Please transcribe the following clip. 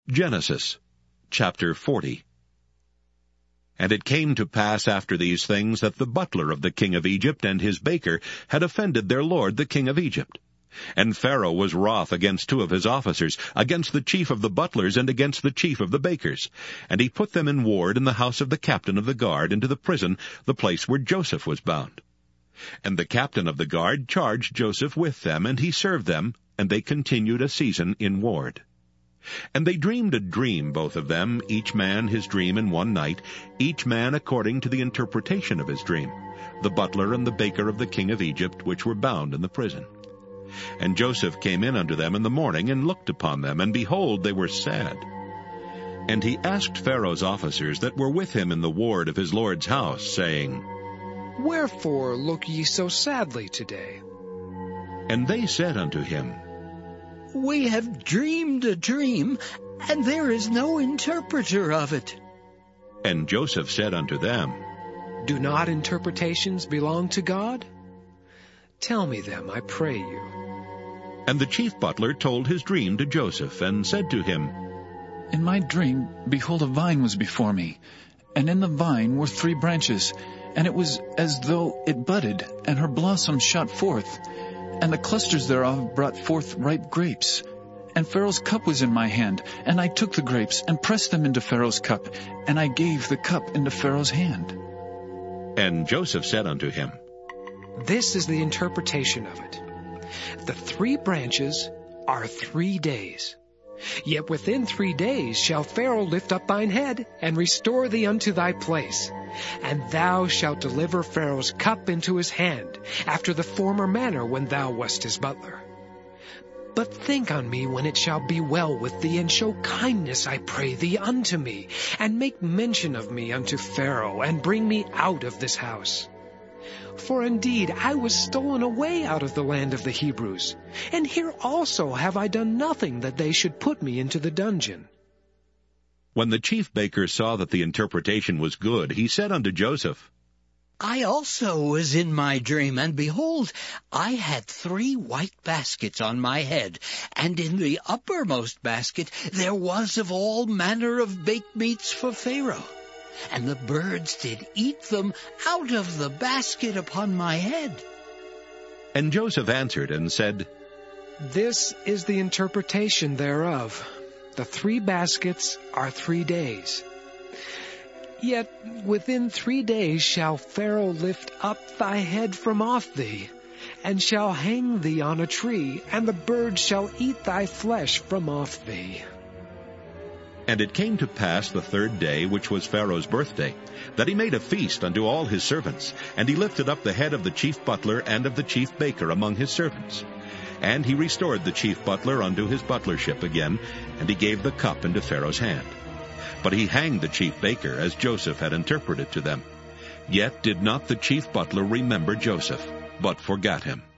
Genesis chapter 40. And it came to pass after these things that the butler of the king of Egypt and his baker had offended their lord the king of Egypt. And Pharaoh was wroth against two of his officers, against the chief of the butlers and against the chief of the bakers. And he put them in ward in the house of the captain of the guard into the prison, the place where Joseph was bound. And the captain of the guard charged Joseph with them, and he served them, and they continued a season in ward. And they dreamed a dream, both of them, each man his dream in one night, each man according to the interpretation of his dream, the butler and the baker of the king of Egypt, which were bound in the prison. And Joseph came in unto them in the morning, and looked upon them, and behold, they were sad. And he asked Pharaoh's officers that were with him in the ward of his lord's house, saying, Wherefore look ye so sadly today? And they said unto him, We have dreamed a dream, and there is no interpreter of it. And Joseph said unto them, Do not interpretations belong to God? Tell me them, I pray you. And the chief butler told his dream to Joseph, and said to him, In my dream, behold, a vine was before me, and in the vine were 3 branches, and it was as though it budded, and her blossoms shot forth, and the clusters thereof brought forth ripe grapes. And Pharaoh's cup was in my hand, and I took the grapes, and pressed them into Pharaoh's cup, and I gave the cup into Pharaoh's hand. And Joseph said unto him, This is the interpretation of it. The 3 branches are 3 days. Yet within 3 days shall Pharaoh lift up thine head, and restore thee unto thy place. And thou shalt deliver Pharaoh's cup into his hand, after the former manner when thou wast his butler. But think on me when it shall be well with thee, and show kindness, I pray thee, unto me, and make mention of me unto Pharaoh, and bring me out of this house. For indeed I was stolen away out of the land of the Hebrews, and here also have I done nothing that they should put me into the dungeon. When the chief baker saw that the interpretation was good, he said unto Joseph, I also was in my dream, and behold, I had 3 white baskets on my head, and in the uppermost basket there was of all manner of baked meats for Pharaoh. And the birds did eat them out of the basket upon my head. And Joseph answered and said, This is the interpretation thereof. The 3 baskets are 3 days. Yet within 3 days shall Pharaoh lift up thy head from off thee, and shall hang thee on a tree, and the birds shall eat thy flesh from off thee. And it came to pass the 3rd day, which was Pharaoh's birthday, that he made a feast unto all his servants, and he lifted up the head of the chief butler and of the chief baker among his servants. And he restored the chief butler unto his butlership again, and he gave the cup into Pharaoh's hand. But he hanged the chief baker, as Joseph had interpreted to them. Yet did not the chief butler remember Joseph, but forgat him.